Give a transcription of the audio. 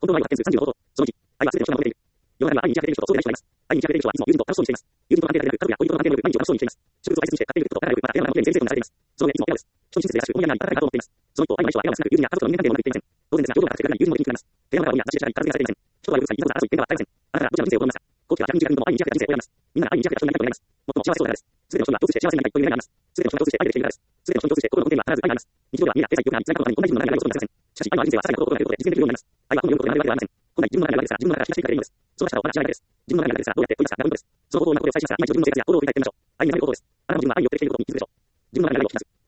本当の愛は発見数35法と、その1、愛はすべての人が求めている。世の中には愛に満ち溢れている人とそうでない人がいます。愛に満ち溢れている人はいつも友人と楽しそうにしています。友人との関係でなく、家族や恋人との関係による毎日を楽しそうにしています。植物を愛し尽くして買っている服と仲が良く、また手の中の手に全生徒にされています。その上いつも笑顔です。人に親切で優しく、本屋に戦いがと思っています。その一方、愛のない人は笑顔少なく、友人や家族との人間関係をうまくいっていません。当然ですが、情報が隠れている友人もいるに違います。手の中の本や雑誌で知らない片付けがされていません。人とはいうさにいざこざ争い、喧嘩は絶えません。あなたがどちらの人生を望みますか？後期は逆に自分とも愛に満ち溢れた人生を選びます。みんなが愛に満ち溢れた人になりたいと願います。最も幸せそうな方です。すべての人が共通して幸せになりたいという願いがあります。すべての人が共通して愛でできている方です。すべての人に共通して心の根底には必ず愛があります。日常ではみんな経済、記憶があり、辛いことがあり、こんな自分の中にあることになりません。しかし、愛のある人生はさらに心を込めることで実現できるようになります。愛は本を読むことで学べるわけではありません。本来自分の中にあるわけですが、自分の中から引き出していくからいいのです。その仕方をまだ知らないだけです。自分の中にあるわけですが、どうやって取り出すかがポイントです。その方法を学ぶことで最初から今一度自分の生活や心を振り返ってみましょう。愛になれる方法です。あなたも自分の愛によってできていることに気づくでしょう。自分の中にある愛を引き出す。